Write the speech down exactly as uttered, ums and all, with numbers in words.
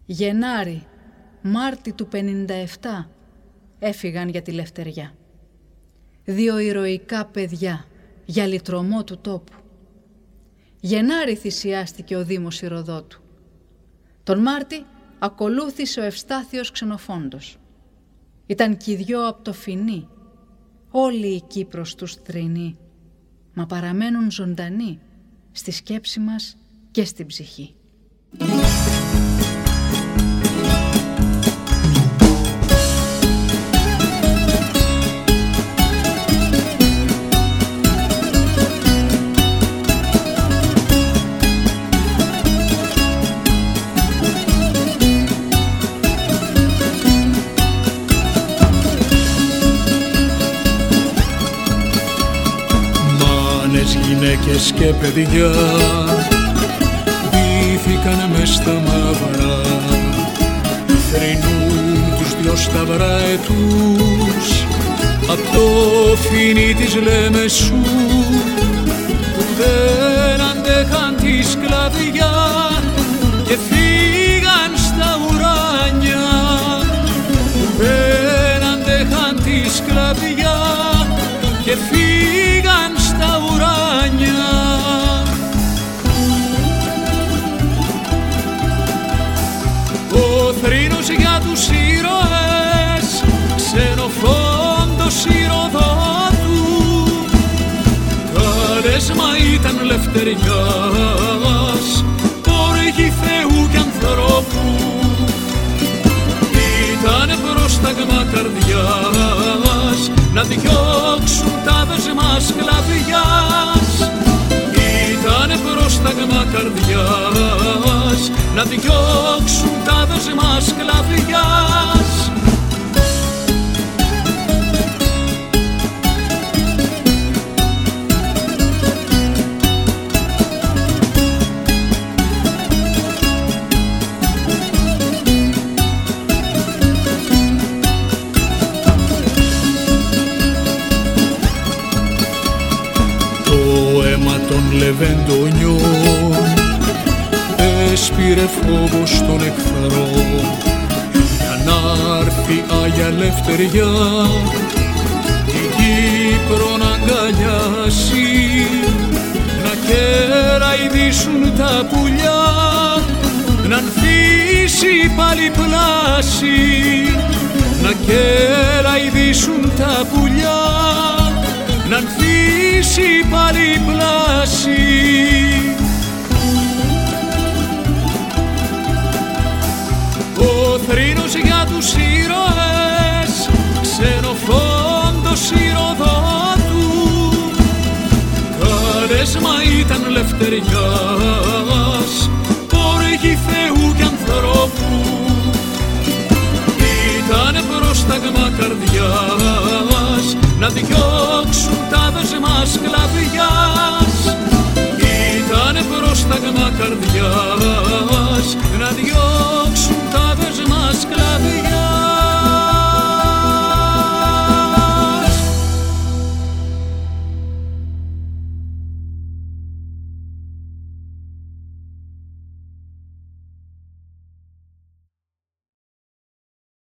Γενάρη, Μάρτη του πενήντα επτά έφυγαν για τη Λευτεριά. Δύο ηρωικά παιδιά για λυτρωμό του τόπου. Γενάρη θυσιάστηκε ο Δήμος Ηρωδότου. Τον Μάρτη ακολούθησε ο Ευστάθιος Ξενοφόντος. Ήταν κι οι δυο από το Φινί. Όλη η Κύπρος τους θρηνεί, μα παραμένουν ζωντανοί στη σκέψη μας και στην ψυχή. Γυναίκες και παιδιά ντύθηκαν μες στα μαύρα, θρηνούν τους δυο σταυρά ετούς απ' το Φινί της Λέμεσου, που δεν αντέχαν τη σκλαβιά και φύγαν στα ουράνια, που δεν αντέχαν τη σκλαβιά και φύγαν στα ουράνια. Ο θρήνος για τους ήρωες, Ξενοφόντος Ηρωδότου, καλέσμα ήταν λευτεριάς, όργη Θεού κι ανθρώπου. Ήτανε πρόσταγμα καρδιάς να διώξουν τα δεσμά σκλαβιάς. Ήτανε πρόσταγμα καρδιάς να διώξουν τα δεσμά σκλαβιάς. Των λεβεντονιών έσπηρε φόβος των εχθρών, για να έρθει Άγια Λευτεριά την Κύπρο να αγκαλιάσει, να κεραϊδίσουν τα πουλιά, να ανθίσει πάλι πλάση, να κεραϊδίσουν τα πουλιά, να ανθίσει πάλι πλάση. Ο θρήνος για τους ήρωες, Ξενοφόντος Ηρωδότου, καλέσμα ήταν λευτεριάς, όργη Θεού κι ανθρώπου. Ήτανε πρόσταγμα καρδιάς να διώξουν τα δεσμά σκλαβιάς. Ήτανε πρόσταγμα καρδιάς να διώξουν